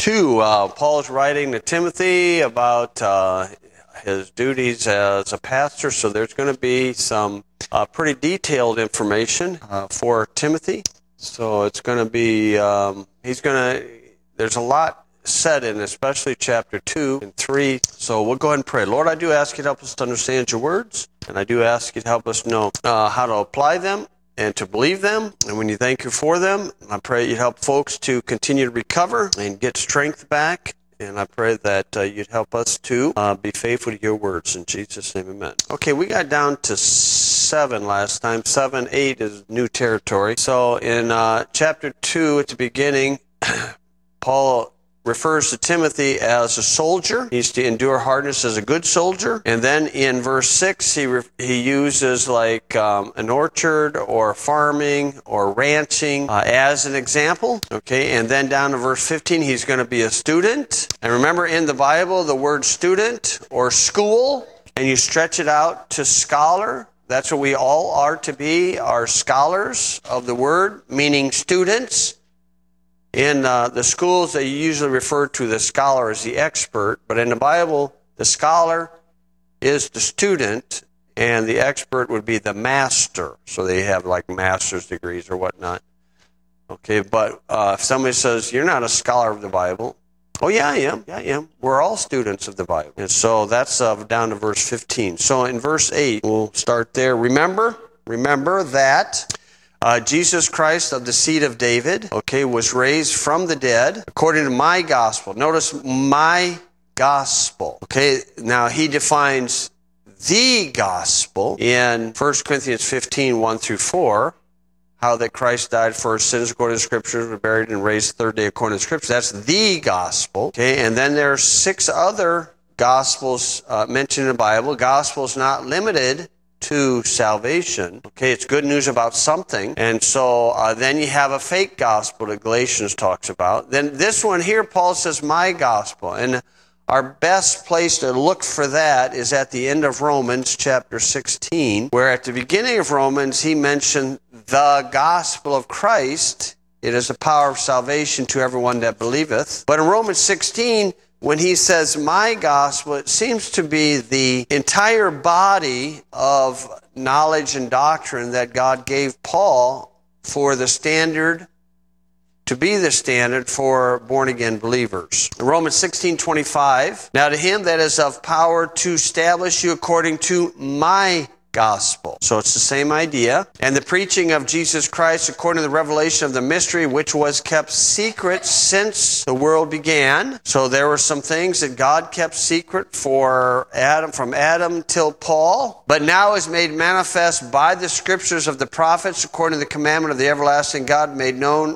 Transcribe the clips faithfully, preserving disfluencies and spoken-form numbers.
two, uh, Paul is writing to Timothy about uh, his duties as a pastor, so there's going to be some uh, pretty detailed information uh, for Timothy. So it's going to be, um, he's going to, there's a lot said in especially chapter two and three. So we'll go ahead and pray. Lord, I do ask you to help us to understand your words, and I do ask you to help us know uh, how to apply them and to believe them. And when you thank you for them, I pray you'd help folks to continue to recover and get strength back. And I pray that uh, you'd help us to uh, be faithful to your words. In Jesus' name, amen. Okay, we got down to seven last time. Seven, eight is new territory. So in uh, chapter two, at the beginning, Paul refers to Timothy as a soldier. He's to endure hardness as a good soldier. And then in verse six, he re- he uses like um, an orchard or farming or ranching uh, as an example. Okay, and then down to verse fifteen, he's going to be a student. And remember, in the Bible, the word student or school, and you stretch it out to scholar. That's what we all are to be, are scholars of the word, meaning students. In uh, the schools, they usually refer to the scholar as the expert, but in the Bible, the scholar is the student, and the expert would be the master. So they have like master's degrees or whatnot. Okay, but uh, if somebody says, you're not a scholar of the Bible, oh yeah, I am, yeah, I am. We're all students of the Bible. And so that's uh, down to verse fifteen. So in verse eight, we'll start there. Remember, remember that Uh, Jesus Christ of the seed of David, okay, was raised from the dead according to my gospel. Notice my gospel. Okay, now he defines the gospel in First Corinthians fifteen, one through four, how that Christ died for our sins according to the Scriptures, was buried and raised the third day according to the Scriptures. That's the gospel. Okay, and then there are six other gospels uh, mentioned in the Bible. Gospel is not limited to salvation. Okay, it's good news about something. And so uh, then you have a fake gospel that Galatians talks about. Then this one here, Paul says, my gospel. And our best place to look for that is at the end of Romans chapter sixteen, where at the beginning of Romans, he mentioned the gospel of Christ. It is the power of salvation to everyone that believeth. But in Romans sixteen, when he says my gospel, it seems to be the entire body of knowledge and doctrine that God gave Paul for the standard, to be the standard for born-again believers. In Romans sixteen twenty-five, now to him that is of power to establish you according to my gospel. So it's the same idea. And the preaching of Jesus Christ according to the revelation of the mystery, which was kept secret since the world began. So there were some things that God kept secret for Adam, from Adam till Paul, but now is made manifest by the scriptures of the prophets according to the commandment of the everlasting God, made known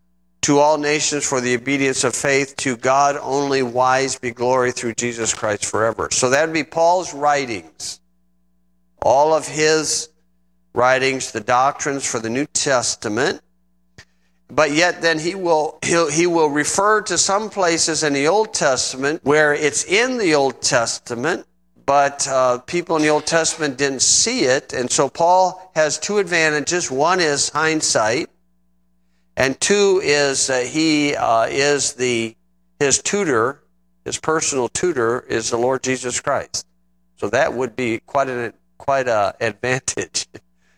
to all nations for the obedience of faith. To God only wise be glory through Jesus Christ forever. So that would be Paul's writings. All of his writings, the doctrines for the New Testament, but yet then he will he'll, he will refer to some places in the Old Testament where it's in the Old Testament, but uh, people in the Old Testament didn't see it, and so Paul has two advantages. One is hindsight, and two is uh, he uh, is the his tutor, his personal tutor is the Lord Jesus Christ. So that would be quite an quite an advantage.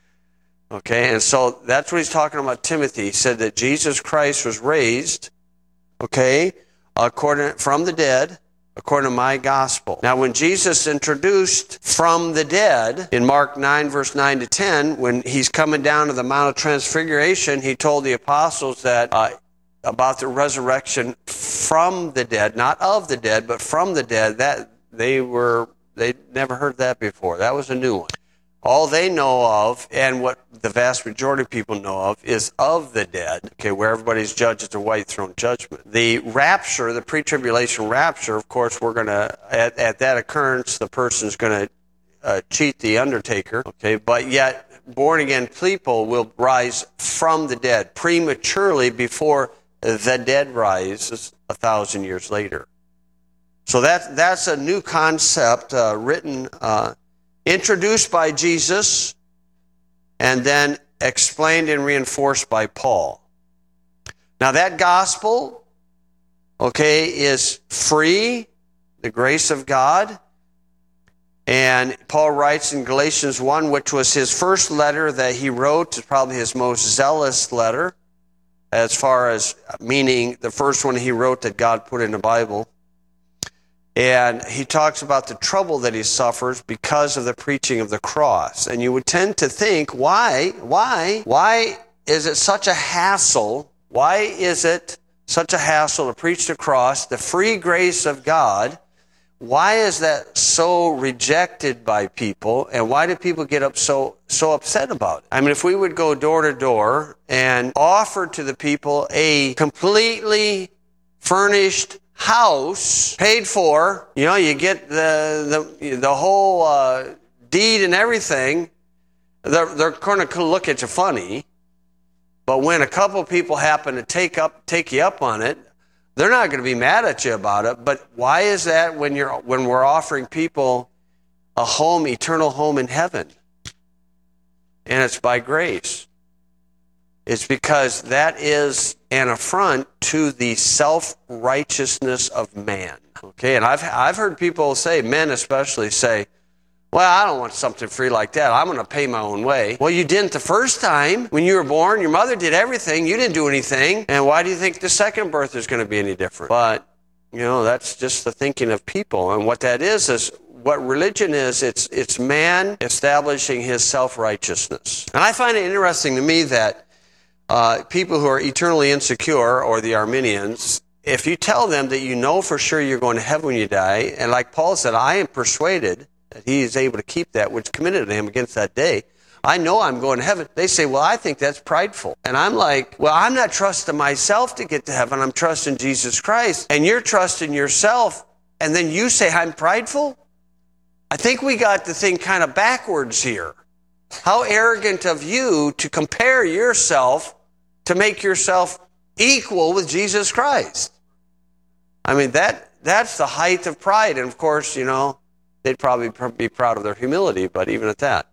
Okay, and so that's what he's talking about Timothy. He said that Jesus Christ was raised, okay, according from the dead, according to my gospel. Now, when Jesus introduced from the dead in Mark nine, verse nine to ten, when he's coming down to the Mount of Transfiguration, he told the apostles that uh, about the resurrection from the dead, not of the dead, but from the dead. That they were. They'd never heard that before. That was a new one. All they know of, and what the vast majority of people know of, is of the dead, okay, where everybody's judged at the white throne judgment. The rapture, the pre-tribulation rapture, of course, we're going to, at, at that occurrence, the person's going to uh, cheat the undertaker, okay, but yet born-again people will rise from the dead prematurely before the dead rises a thousand years later. So that, that's a new concept uh, written, uh, introduced by Jesus, and then explained and reinforced by Paul. Now that gospel okay, is free, the grace of God. And Paul writes in Galatians one, which was his first letter that he wrote, it's probably his most zealous letter, as far as meaning the first one he wrote that God put in the Bible. And he talks about the trouble that he suffers because of the preaching of the cross. And you would tend to think, why, why, why is it such a hassle? Why is it such a hassle to preach the cross, the free grace of God? Why is that so rejected by people, and why do people get up so so upset about it? I mean, if we would go door to door and offer to the people a completely furnished house, paid for, you know, you get the the the whole uh, deed and everything, they're they're going to look at you funny. But when a couple people happen to take up take you up on it, they're not going to be mad at you about it. But why is that when you're when we're offering people a home, eternal home in heaven? And it's by grace. It's because that is an affront to the self-righteousness of man. Okay, and I've I've heard people say, men especially say, well, I don't want something free like that. I'm going to pay my own way. Well, you didn't the first time. When you were born, your mother did everything. You didn't do anything. And why do you think the second birth is going to be any different? But, you know, that's just the thinking of people. And what that is, is what religion is, it's it's man establishing his self-righteousness. And I find it interesting to me that uh, people who are eternally insecure, or the Arminians, if you tell them that you know for sure you're going to heaven when you die, and like Paul said, I am persuaded that he is able to keep that which committed to him against that day. I know I'm going to heaven. They say, well, I think that's prideful. And I'm like, well, I'm not trusting myself to get to heaven. I'm trusting Jesus Christ. And you're trusting yourself. And then you say, I'm prideful? I think we got the thing kind of backwards here. How arrogant of you to compare yourself to make yourself equal with Jesus Christ. I mean, that that's the height of pride. And of course, you know, they'd probably be proud of their humility, but even at that.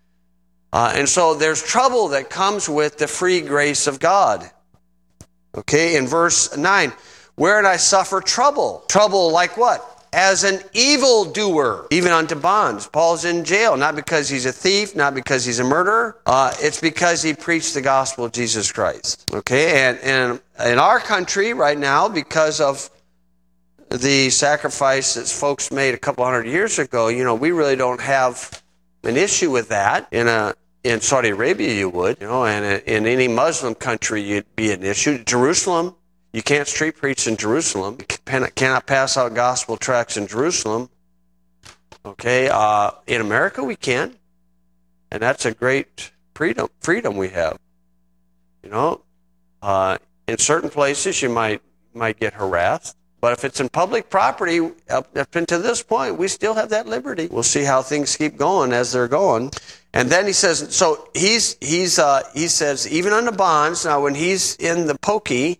Uh, and so there's trouble that comes with the free grace of God. Okay, in verse nine, wherein I suffer trouble. Trouble like what? As an evildoer, even unto bonds. Paul's in jail, not because he's a thief, not because he's a murderer. Uh, it's because he preached the gospel of Jesus Christ. Okay, and, and in our country right now, because of the sacrifice that folks made a couple hundred years ago, you know, we really don't have an issue with that. In a in Saudi Arabia, you would, you know, and in any Muslim country, you'd be an issue. Jerusalem, you can't street preach in Jerusalem. You cannot pass out gospel tracts in Jerusalem. Okay, uh, in America we can, and that's a great freedom freedom we have. You know, uh, in certain places you might might get harassed. But if it's in public property, up, up until this point, we still have that liberty. We'll see how things keep going as they're going. And then he says, so he's he's uh, he says, even on the bonds, now when he's in the pokey,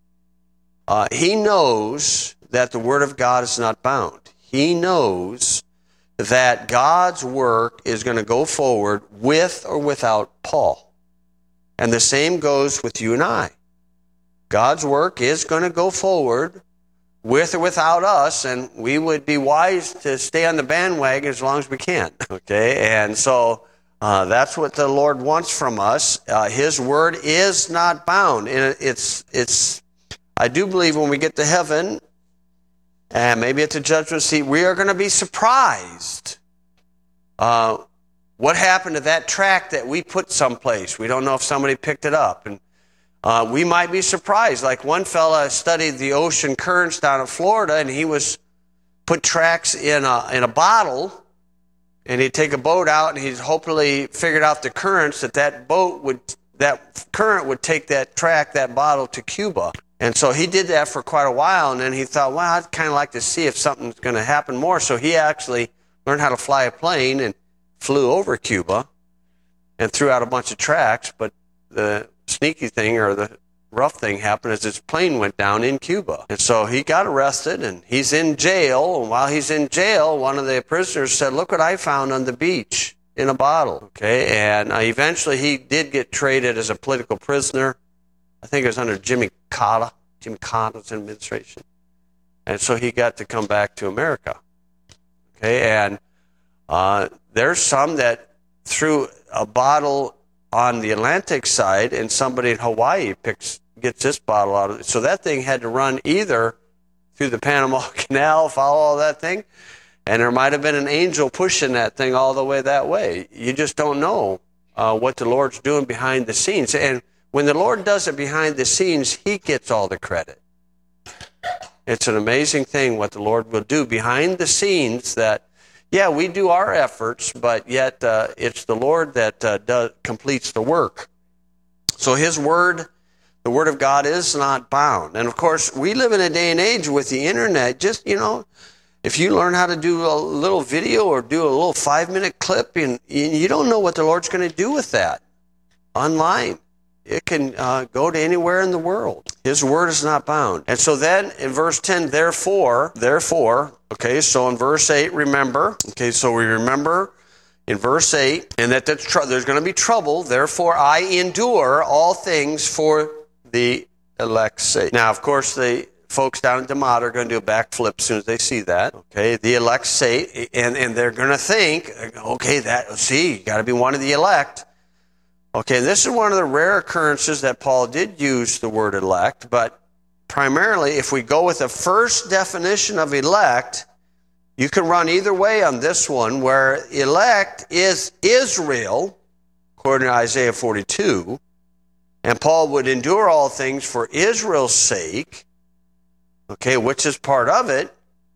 uh, he knows that the word of God is not bound. He knows that God's work is going to go forward with or without Paul. And the same goes with you and I. God's work is going to go forward with or without us, and we would be wise to stay on the bandwagon as long as we can. Okay, and so uh, that's what the Lord wants from us. Uh, His word is not bound, and it's it's. I do believe when we get to heaven, and maybe at the judgment seat, we are going to be surprised. Uh, what happened to that tract that we put someplace? We don't know if somebody picked it up, and Uh, we might be surprised. Like one fella studied the ocean currents down in Florida, and he was put tracks in a in a bottle, and he'd take a boat out, and he'd hopefully figured out the currents that that boat would that current would take that track, that bottle to Cuba. And so he did that for quite a while, and then he thought, well, I'd kind of like to see if something's going to happen more. So he actually learned how to fly a plane and flew over Cuba and threw out a bunch of tracks, but the sneaky thing or the rough thing happened is his plane went down in Cuba. And so he got arrested and he's in jail. And while he's in jail, one of the prisoners said, look what I found on the beach in a bottle. Okay, and uh, eventually he did get traded as a political prisoner. I think it was under Jimmy Carter, Jimmy Carter's administration. And so he got to come back to America. Okay, and uh, there's some that threw a bottle on the Atlantic side, and somebody in Hawaii picks gets this bottle out of it. So that thing had to run either through the Panama Canal, follow all that thing, and there might have been an angel pushing that thing all the way that way. You just don't know uh, what the Lord's doing behind the scenes. And when the Lord does it behind the scenes, he gets all the credit. It's an amazing thing what the Lord will do behind the scenes that, yeah, we do our efforts, but yet uh, it's the Lord that uh, does, completes the work. So his word, the word of God is not bound. And of course, we live in a day and age with the internet. Just, you know, if you learn how to do a little video or do a little five-minute clip, and you don't know what the Lord's going to do with that online. It can uh, go to anywhere in the world. His word is not bound. And so then in verse ten, therefore, therefore, okay, so in verse eight, remember, okay, so we remember in verse eight, and that there's, tr- there's going to be trouble, therefore I endure all things for the elect's sake. Now, of course, the folks down at DeMott are going to do a backflip as soon as they see that, okay, the elect's sake, and, and they're going to think, okay, that, see, you got to be one of the elect. Okay, this is one of the rare occurrences that Paul did use the word elect, but primarily if we go with the first definition of elect, you can run either way on this one, where elect is Israel, according to Isaiah forty-two, and Paul would endure all things for Israel's sake, okay, which is part of it,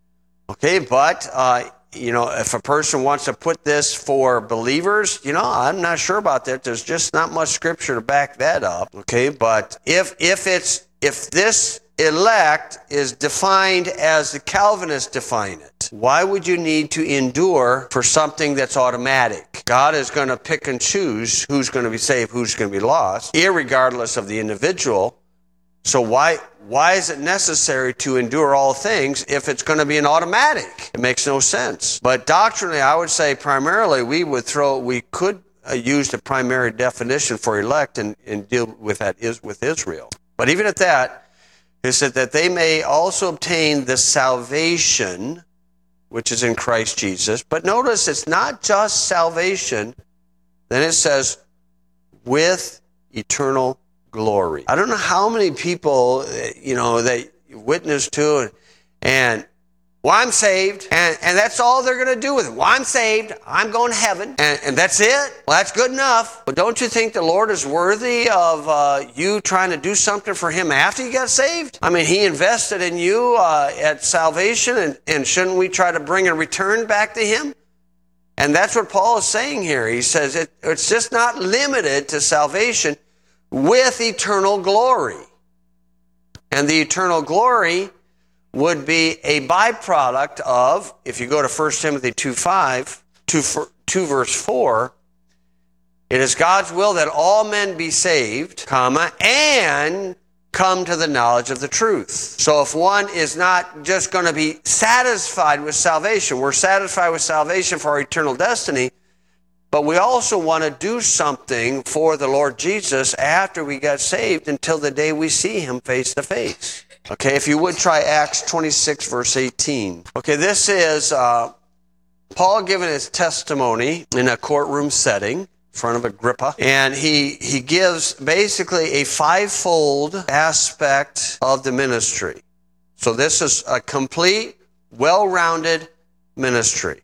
okay, but uh, you know, if a person wants to put this for believers, you know, I'm not sure about that. There's just not much scripture to back that up. Okay, but if if it's if this elect is defined as the Calvinists define it, why would you need to endure for something that's automatic? God is going to pick and choose who's going to be saved, who's going to be lost, irregardless of the individual. So why why is it necessary to endure all things if it's going to be an automatic? It makes no sense. But doctrinally, I would say primarily we would throw we could uh, use the primary definition for elect and, and deal with that is with Israel. But even at that, it said that they may also obtain the salvation which is in Christ Jesus. But notice it's not just salvation. Then it says with eternal glory. I don't know how many people, you know, they witness to and, and well, I'm saved, and, and that's all they're going to do with it. Well, I'm saved, I'm going to heaven, and, and that's it. Well, that's good enough. But don't you think the Lord is worthy of uh, you trying to do something for him after you got saved? I mean, he invested in you uh, at salvation, and, and shouldn't we try to bring a return back to him? And that's what Paul is saying here. He says it, it's just not limited to salvation, with eternal glory. And the eternal glory would be a byproduct of, if you go to First Timothy two five, two, two verse four, it is God's will that all men be saved, comma, and come to the knowledge of the truth. So if one is not just going to be satisfied with salvation, we're satisfied with salvation for our eternal destiny, but we also want to do something for the Lord Jesus after we got saved until the day we see him face to face. Okay, if you would try Acts twenty-six, verse eighteen. Okay, this is uh, Paul giving his testimony in a courtroom setting in front of Agrippa. And he, he gives basically a fivefold aspect of the ministry. So this is a complete, well-rounded ministry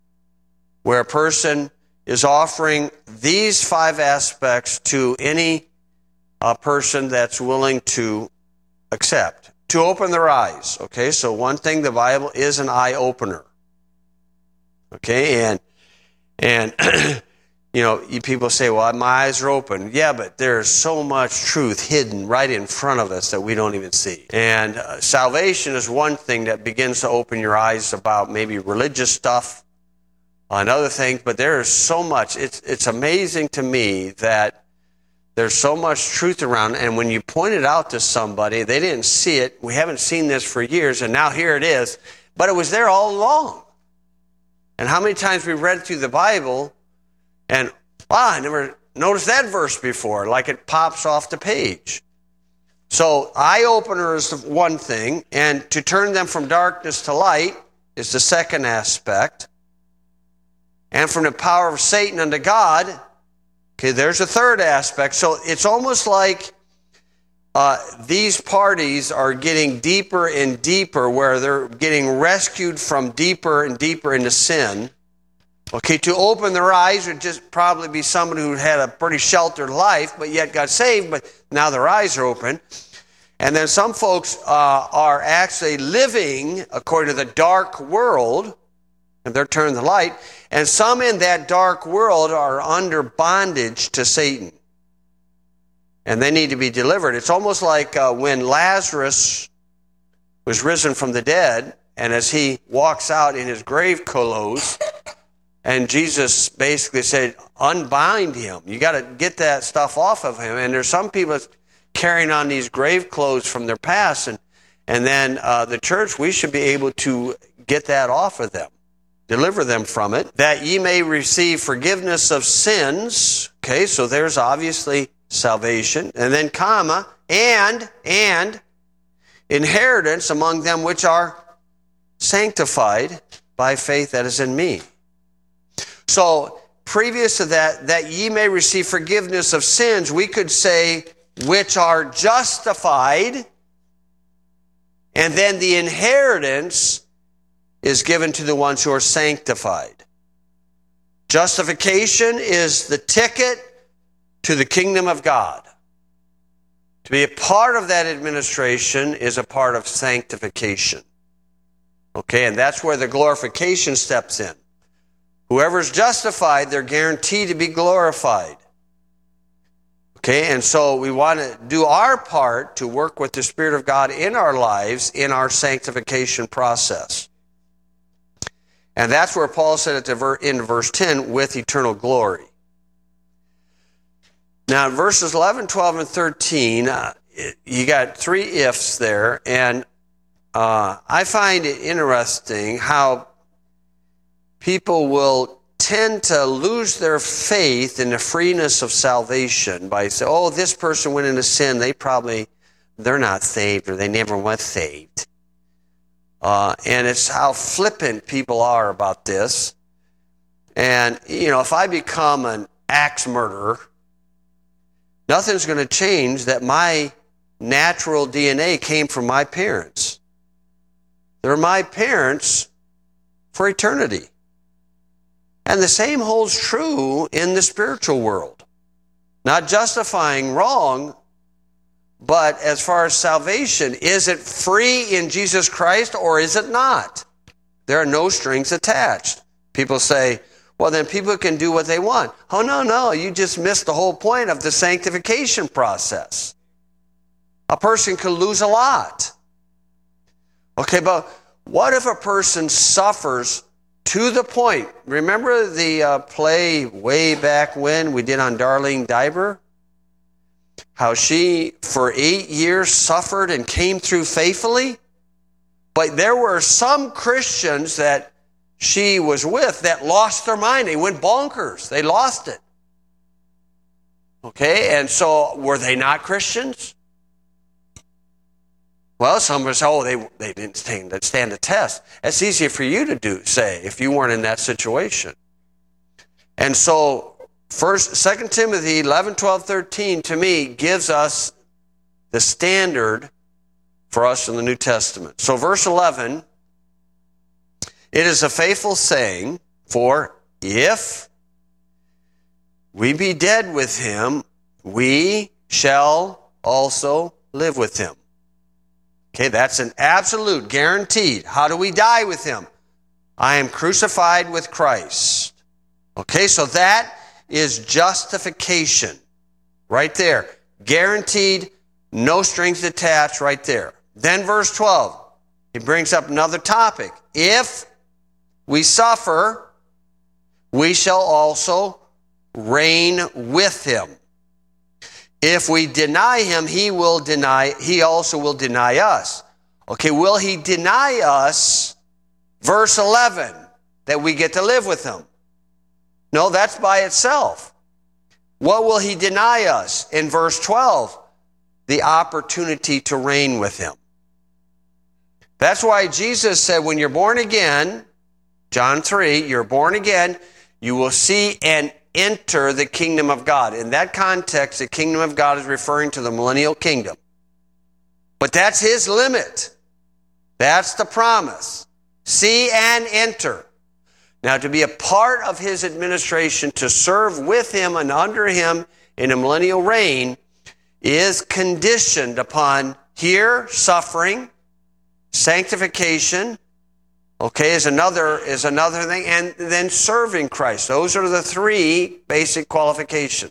where a person is offering these five aspects to any uh, person that's willing to accept, to open their eyes. Okay, so one thing, the Bible is an eye opener. Okay, and and you know, you people say, well, my eyes are open. Yeah, but there's so much truth hidden right in front of us that we don't even see. And uh, salvation is one thing that begins to open your eyes about maybe religious stuff and other things, but there is so much. It's it's amazing to me that there's so much truth around, and when you point it out to somebody, they didn't see it. We haven't seen this for years, and now here it is. But it was there all along. And how many times we've read through the Bible, and, wow, I never noticed that verse before, like it pops off the page. So eye-opener is one thing, and to turn them from darkness to light is the second aspect. And from the power of Satan unto God, okay, there's a third aspect. So it's almost like uh, these parties are getting deeper and deeper, where they're getting rescued from deeper and deeper into sin. Okay, to open their eyes would just probably be somebody who had a pretty sheltered life, but yet got saved, but now their eyes are open. And then some folks uh, are actually living according to the dark world, and they're turned to the light. And some in that dark world are under bondage to Satan, and they need to be delivered. It's almost like uh, when Lazarus was risen from the dead, and as he walks out in his grave clothes, and Jesus basically said, unbind him. You got to get that stuff off of him. And there's some people that's carrying on these grave clothes from their past. And, and then uh, the church, we should be able to get that off of them, deliver them from it, that ye may receive forgiveness of sins. Okay, so there's obviously salvation. And then comma, and, and inheritance among them which are sanctified by faith that is in me. So, previous to that, that ye may receive forgiveness of sins, we could say, which are justified, and then the inheritance is given to the ones who are sanctified. Justification is the ticket to the kingdom of God. To be a part of that administration is a part of sanctification. Okay, and that's where the glorification steps in. Whoever's justified, they're guaranteed to be glorified. Okay, and so we want to do our part to work with the Spirit of God in our lives in our sanctification process. And that's where Paul said at the in verse ten, with eternal glory. Now, in verses eleven, twelve, and thirteen, uh, you got three ifs there, and uh, I find it interesting how people will tend to lose their faith in the freeness of salvation by saying, oh, this person went into sin, they probably, they're not saved, or they never was saved. Uh, and it's how flippant people are about this. And, you know, if I become an axe murderer, nothing's going to change that my natural D N A came from my parents. They're my parents for eternity. And the same holds true in the spiritual world. Not justifying wrong, but as far as salvation, is it free in Jesus Christ or is it not? There are no strings attached. People say, well, then people can do what they want. Oh, no, no, you just missed the whole point of the sanctification process. A person could lose a lot. Okay, but what if a person suffers to the point? Remember the uh, play way back when we did on Darlene Diber? How she, for eight years, suffered and came through faithfully? But there were some Christians that she was with that lost their mind. They went bonkers. They lost it. Okay, and so were they not Christians? Well, some would say, oh, they, they didn't stand, stand the test. That's easier for you to do, say, if you weren't in that situation. And so, first, Second Timothy eleven, twelve, thirteen, to me, gives us the standard for us in the New Testament. So, verse eleven, it is a faithful saying, for if we be dead with him, we shall also live with him. Okay, that's an absolute, guaranteed. How do we die with him? I am crucified with Christ. Okay, so that is justification. Right there. Guaranteed, no strings attached right there. Then verse twelve, he brings up another topic. If we suffer, we shall also reign with him. If we deny him, he will deny, he also will deny us. Okay, will he deny us, verse eleven, that we get to live with him? No, that's by itself. What will he deny us? In verse twelve, the opportunity to reign with him. That's why Jesus said, when you're born again, John three, you're born again, you will see and enter the kingdom of God. In that context, the kingdom of God is referring to the millennial kingdom. But that's his limit. That's the promise. See and enter. Now, to be a part of his administration, to serve with him and under him in a millennial reign, is conditioned upon here, suffering, sanctification, okay, is another, is another thing, and then serving Christ. Those are the three basic qualifications.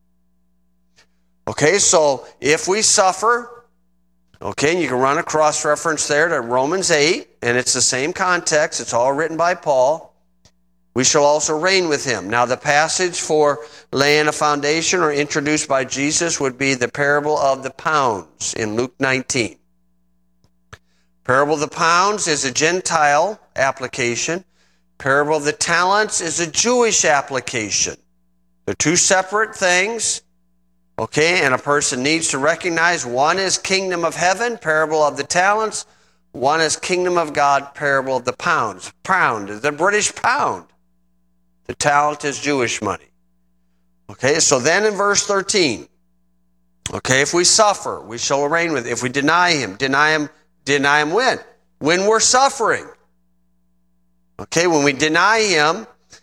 Okay, so if we suffer, okay, and you can run a cross-reference there to Romans eight, and it's the same context. It's all written by Paul. We shall also reign with him. Now, the passage for laying a foundation or introduced by Jesus would be the parable of the pounds in Luke nineteen. Parable of the pounds is a Gentile application. Parable of the talents is a Jewish application. They're two separate things. Okay, and a person needs to recognize one is kingdom of heaven, parable of the talents. One is kingdom of God, parable of the pounds. Pound is the British pound. The talent is Jewish money. Okay, so then in verse thirteen, okay, if we suffer, we shall reign with him. If we deny him, deny him, deny him when? When we're suffering. Okay, when we deny him,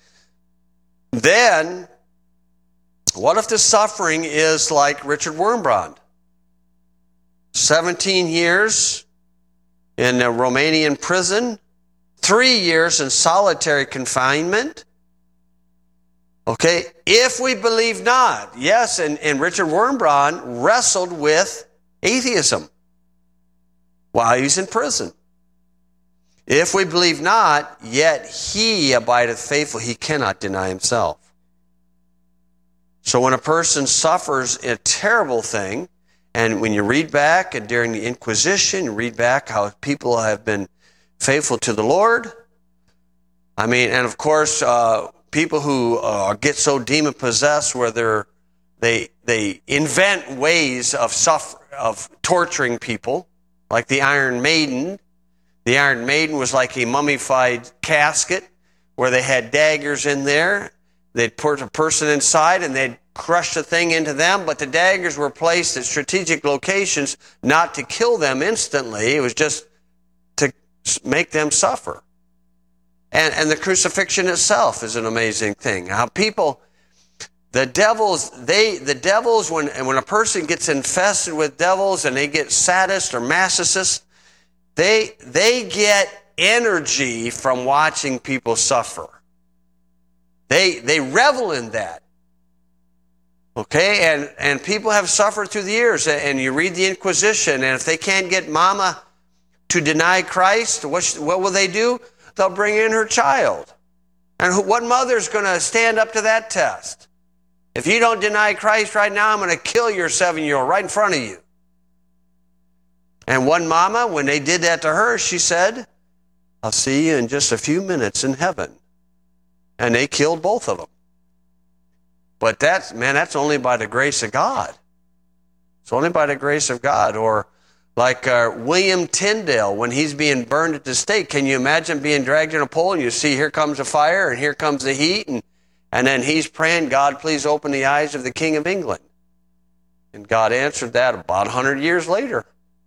then what if the suffering is like Richard Wurmbrand? seventeen years in a Romanian prison, three years in solitary confinement. Okay, if we believe not, yes, and, and Richard Wurmbrand wrestled with atheism while he's in prison. If we believe not, yet he abideth faithful, he cannot deny himself. So when a person suffers a terrible thing, and when you read back, and during the Inquisition, you read back how people have been faithful to the Lord. I mean, and of course, uh, people who uh, get so demon-possessed where they're, they they invent ways of suffer, of torturing people, like the Iron Maiden. The Iron Maiden was like a mummified casket where they had daggers in there. They'd put a person inside and they'd crush the thing into them, but the daggers were placed at strategic locations not to kill them instantly. It was just to make them suffer. And, and the crucifixion itself is an amazing thing. How people, the devils, they, the devils, when, when a person gets infested with devils and they get sadist or masochist, they, they get energy from watching people suffer. They, they revel in that. Okay, and, and people have suffered through the years, and you read the Inquisition, and if they can't get mama to deny Christ, what, what will they do? They'll bring in her child. And what mother's going to stand up to that test? If you don't deny Christ right now, I'm going to kill your seven-year-old right in front of you. And one mama, when they did that to her, she said, I'll see you in just a few minutes in heaven. And they killed both of them. But that's, man, that's only by the grace of God. It's only by the grace of God. Or like uh, William Tyndale, when he's being burned at the stake, can you imagine being dragged in a pole and you see here comes the fire and here comes the heat, and, and then he's praying, God, please open the eyes of the King of England. And God answered that about one hundred years later.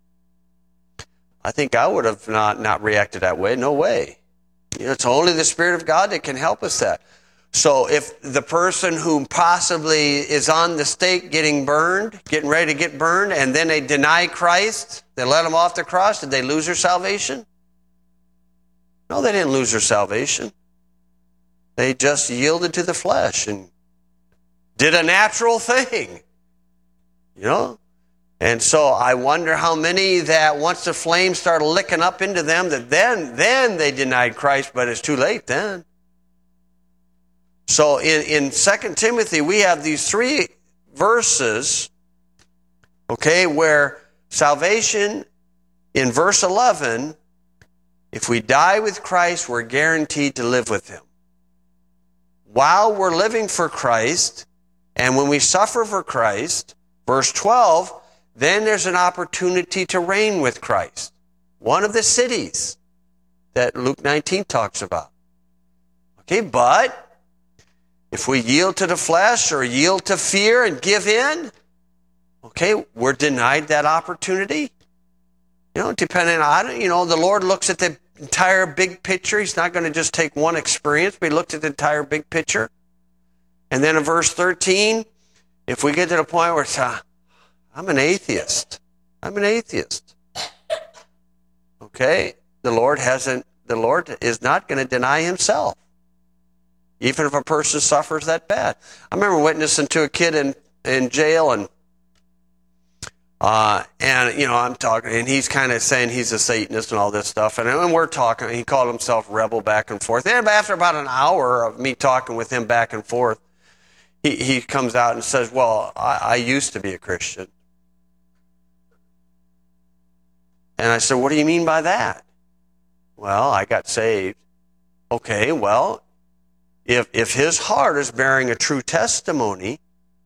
I think I would have not, not reacted that way. No way. You know, it's only the Spirit of God that can help us that. So if the person who possibly is on the stake getting burned, getting ready to get burned, and then they deny Christ, they let him off the cross, did they lose their salvation? No, they didn't lose their salvation. They just yielded to the flesh and did a natural thing. You know? And so I wonder how many that once the flames started licking up into them, that then, then they denied Christ, but it's too late then. So in, in Second Timothy, we have these three verses, okay, where salvation in verse eleven, if we die with Christ, we're guaranteed to live with him. While we're living for Christ, and when we suffer for Christ, verse twelve, then there's an opportunity to reign with Christ. One of the cities that Luke nineteen talks about. Okay, but if we yield to the flesh or yield to fear and give in, okay, we're denied that opportunity. You know, depending on, you know, the Lord looks at the entire big picture. He's not going to just take one experience, but he looked at the entire big picture. And then in verse thirteen, if we get to the point where it's, uh, I'm an atheist. I'm an atheist. Okay, the Lord hasn't, the Lord is not going to deny himself, even if a person suffers that bad. I remember witnessing to a kid in, in jail, and uh, and you know, I'm talking, and he's kind of saying he's a Satanist and all this stuff, and, and we're talking. He called himself Rebel back and forth. And after about an hour of me talking with him back and forth, he he comes out and says, "Well, I, I used to be a Christian." And I said, "What do you mean by that?" "Well, I got saved." Okay, well, if if his heart is bearing a true testimony,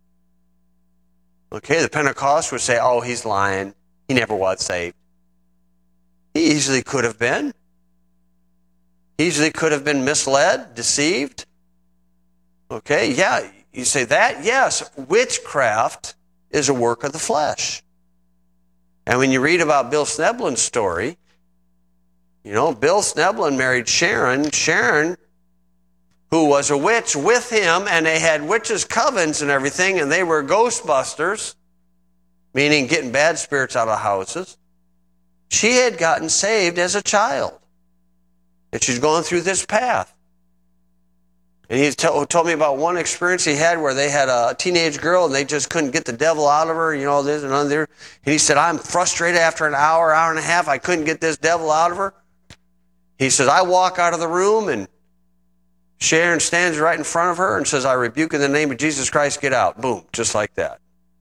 okay, the Pentecost would say, "Oh, he's lying. He never was saved." He easily could have been. He easily could have been misled, deceived. Okay, yeah, you say that? Yes, witchcraft is a work of the flesh. And when you read about Bill Sneblin's story, you know, Bill Sneblin married Sharon. Sharon, who was a witch with him, and they had witches' covens and everything, and they were ghostbusters, meaning getting bad spirits out of houses. She had gotten saved as a child. And she's going through this path. And he t- told me about one experience he had where they had a teenage girl and they just couldn't get the devil out of her, you know, this and other. And he said, "I'm frustrated after an hour, hour and a half. I couldn't get this devil out of her." He says, "I walk out of the room and Sharon stands right in front of her and says, 'I rebuke in the name of Jesus Christ, get out.'" Boom, just like that.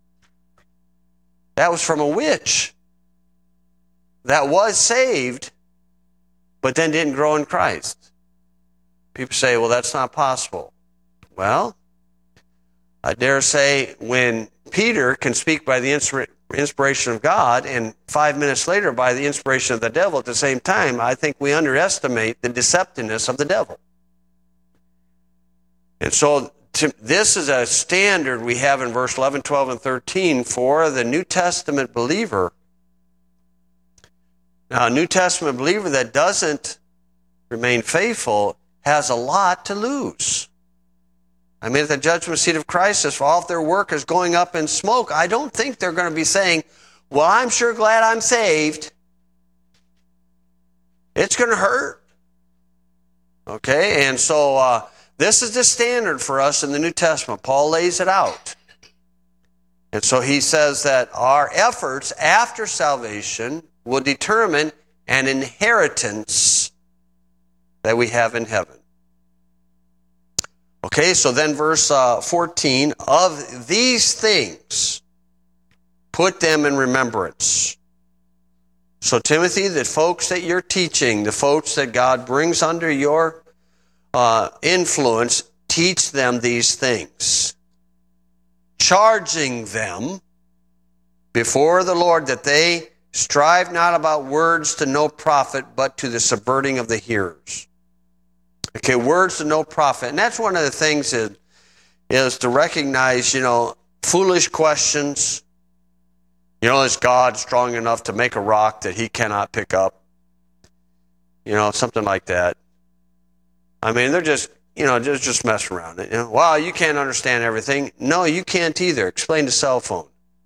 That was from a witch that was saved, but then didn't grow in Christ. People say, "Well, that's not possible." Well, I dare say when Peter can speak by the inspiration of God and five minutes later by the inspiration of the devil at the same time, I think we underestimate the deceptiveness of the devil. And so to, this is a standard we have in verse eleven, twelve, and thirteen for the New Testament believer. Now, a New Testament believer that doesn't remain faithful has a lot to lose. I mean, at the judgment seat of Christ, if all of their work is going up in smoke, I don't think they're going to be saying, "Well, I'm sure glad I'm saved." It's going to hurt. Okay, and so uh, this is the standard for us in the New Testament. Paul lays it out. And so he says that our efforts after salvation will determine an inheritance that we have in heaven. Okay, so then verse uh, fourteen, "Of these things, put them in remembrance." So Timothy, the folks that you're teaching, the folks that God brings under your uh, influence, teach them these things, charging them before the Lord that they strive not about words to no profit, but to the subverting of the hearers. Okay, words to no profit. And that's one of the things is, is to recognize, you know, foolish questions. You know, is God strong enough to make a rock that he cannot pick up? You know, something like that. I mean, they're just, you know, just, just messing around. You know, well, you can't understand everything. No, you can't either. Explain the cell phone.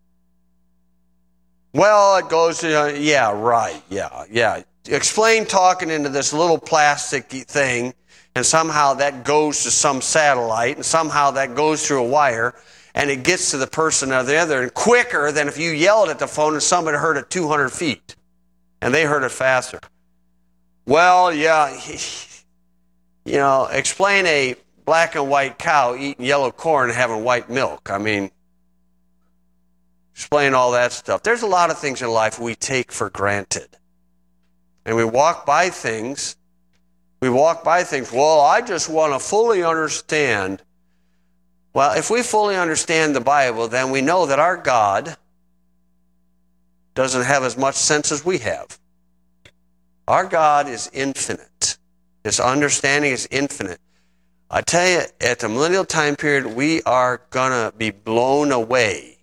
Well, it goes to, uh, yeah, right, yeah, yeah. Explain talking into this little plastic thing, and somehow that goes to some satellite, and somehow that goes through a wire, and it gets to the person on the other, and quicker than if you yelled at the phone and somebody heard it two hundred feet, and they heard it faster. Well, yeah, you know, explain a black and white cow eating yellow corn and having white milk. I mean, explain all that stuff. There's a lot of things in life we take for granted. And we walk by things, we walk by things, well, I just want to fully understand. Well, if we fully understand the Bible, then we know that our God doesn't have as much sense as we have. Our God is infinite. His understanding is infinite. I tell you, at the millennial time period, we are going to be blown away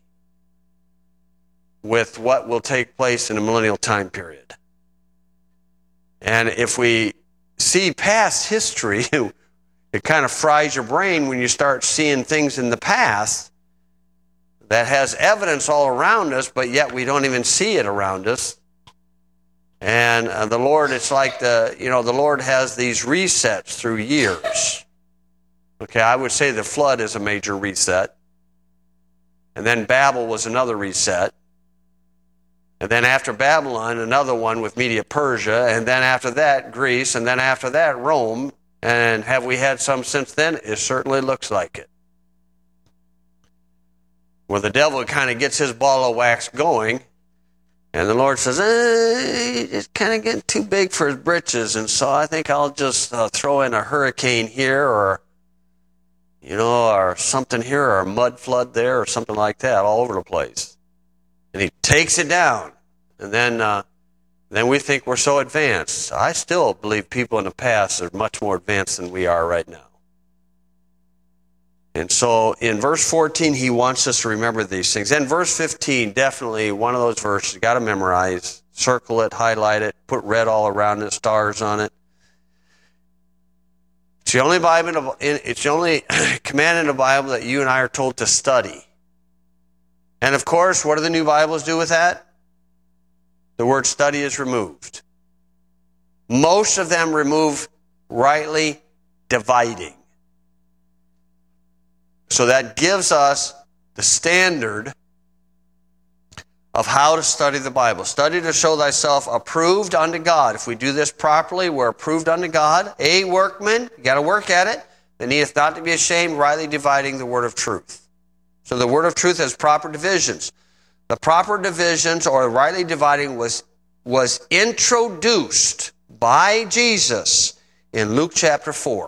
with what will take place in the millennial time period. And if we see past history, it kind of fries your brain when you start seeing things in the past that has evidence all around us, but yet we don't even see it around us. And uh, the Lord, it's like the, you know, the Lord has these resets through years. Okay, I would say the flood is a major reset. And then Babel was another reset. And then after Babylon, another one with Media-Persia. And then after that, Greece. And then after that, Rome. And have we had some since then? It certainly looks like it. Where the devil kind of gets his ball of wax going. And the Lord says, eh, it's kind of getting too big for his britches. And so I think I'll just uh, throw in a hurricane here or, you know, or something here or a mud flood there or something like that all over the place. And he takes it down. And then uh, then we think we're so advanced. I still believe people in the past are much more advanced than we are right now. And so in verse fourteen, he wants us to remember these things. And verse fifteen, definitely one of those verses you got to memorize. Circle it, highlight it, put red all around it, stars on it. It's the only Bible, it's the only command in the Bible that you and I are told to study. And of course, what do the new Bibles do with that? The word study is removed. Most of them remove rightly dividing. So that gives us the standard of how to study the Bible. Study to show thyself approved unto God. If we do this properly, we're approved unto God. A workman, you got to work at it, that needeth not to be ashamed, rightly dividing the word of truth. So the word of truth has proper divisions. The proper divisions, or rightly dividing, was, was introduced by Jesus in Luke chapter four.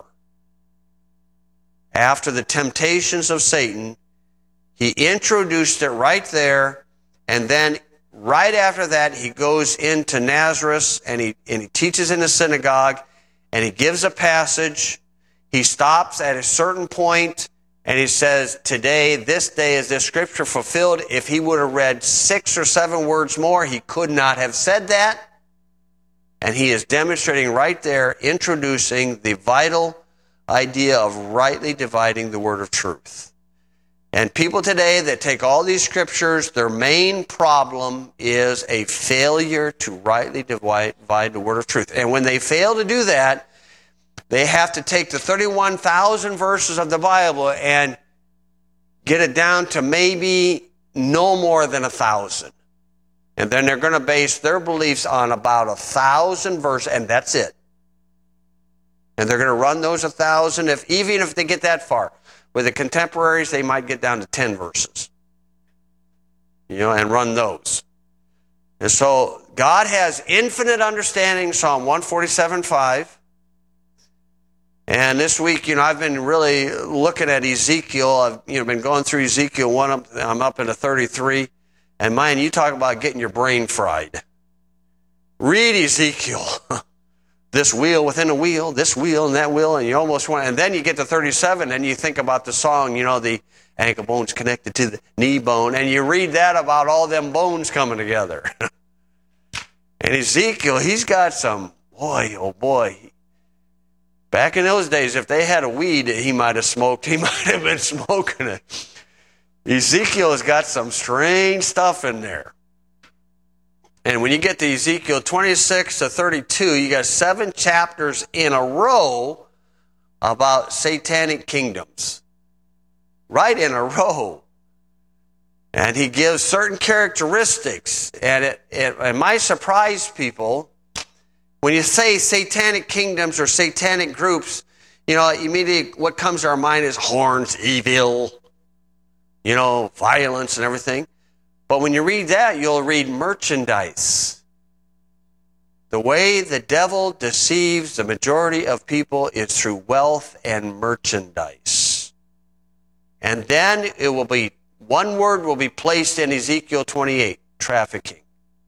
After the temptations of Satan, he introduced it right there, and then right after that, he goes into Nazareth, and he, and he teaches in the synagogue, and he gives a passage. He stops at a certain point, and he says, today, this day is this scripture fulfilled. If he would have read six or seven words more, he could not have said that. And he is demonstrating right there, introducing the vital idea of rightly dividing the word of truth. And people today that take all these scriptures, their main problem is a failure to rightly divide, divide the word of truth. And when they fail to do that, they have to take the thirty-one thousand verses of the Bible and get it down to maybe no more than a thousand. And then they're going to base their beliefs on about a thousand verses, and that's it. And they're going to run those a thousand, if even if they get that far. With the contemporaries, they might get down to ten verses. You know, and run those. And so God has infinite understanding, Psalm one forty-seven five. And this week, you know, I've been really looking at Ezekiel. I've, you know, been going through Ezekiel one. I'm up into thirty-three. And man, you talk about getting your brain fried. Read Ezekiel. This wheel within a wheel, this wheel and that wheel, and you almost want, and then you get to thirty-seven, and you think about the song, you know, the ankle bone's connected to the knee bone, and you read that about all them bones coming together. And Ezekiel, he's got some, boy, oh boy. Back in those days, if they had a weed he might have smoked, he might have been smoking it. Ezekiel has got some strange stuff in there. And when you get to Ezekiel twenty-six to thirty-two, you got seven chapters in a row about satanic kingdoms. Right in a row. And he gives certain characteristics. And it, it, it might surprise people. When you say satanic kingdoms or satanic groups, you know, immediately what comes to our mind is horns, evil, you know, violence and everything. But when you read that, you'll read merchandise. The way the devil deceives the majority of people is through wealth and merchandise. And then it will be, one word will be placed in Ezekiel twenty-eight, trafficking.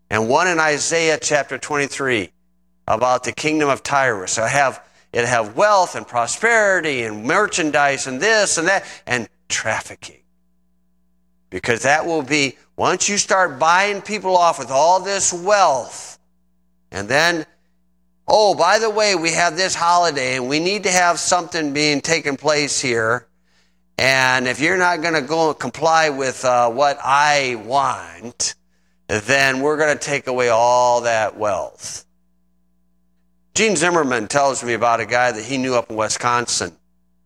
and one in Isaiah chapter twenty-three about the kingdom of Tyrus. So I have it have wealth and prosperity and merchandise and this and that and trafficking. Because that will be, once you start buying people off with all this wealth, and then, oh, by the way, we have this holiday and we need to have something being taken place here. And if you're not going to go and comply with uh, what I want, then we're going to take away all that wealth. Gene Zimmerman tells me about a guy that he knew up in Wisconsin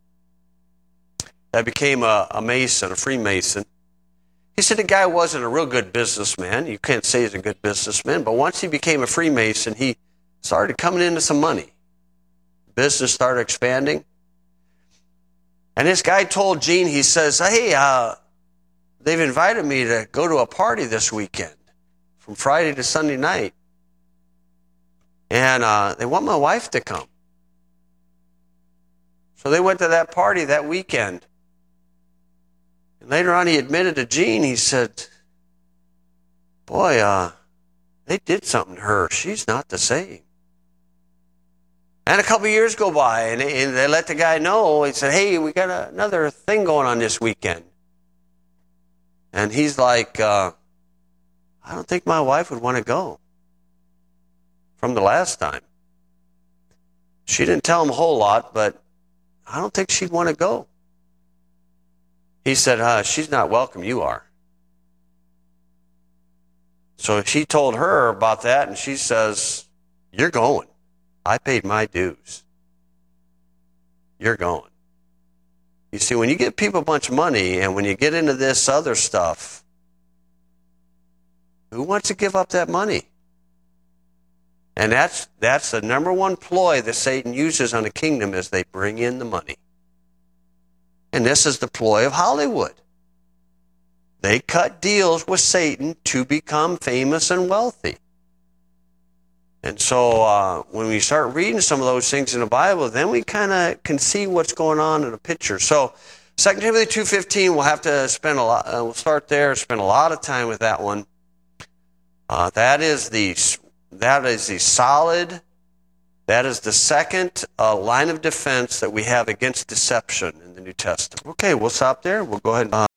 that became a, a Mason, a Freemason. He said the guy wasn't a real good businessman. You can't say he's a good businessman, but once he became a Freemason, he started coming into some money. Business started expanding. And this guy told Gene, he says, hey, uh, they've invited me to go to a party this weekend from Friday to Sunday night. And uh, they want my wife to come. So they went to that party that weekend. And later on he admitted to Gene, he said, boy, uh, they did something to her. She's not the same. And a couple of years go by, and they, and they let the guy know. He said, hey, we got a, another thing going on this weekend. And he's like, uh, I don't think my wife would want to go. From the last time. She didn't tell him a whole lot, but I don't think she'd want to go. He said, uh, she's not welcome, you are. So she told her about that, and she says, you're going. I paid my dues. You're going. You see, when you give people a bunch of money, and when you get into this other stuff, who wants to give up that money? And that's that's the number one ploy that Satan uses on the kingdom, is they bring in the money. And this is the ploy of Hollywood. They cut deals with Satan to become famous and wealthy. And so uh, when we start reading some of those things in the Bible, then we kind of can see what's going on in the picture. So Second Timothy two fifteen, we'll have to spend a lot, uh, we'll start there, spend a lot of time with that one. Uh, that is the that is the solid, that is the second uh, line of defense that we have against deception in the New Testament. Okay, we'll stop there. We'll go ahead and uh,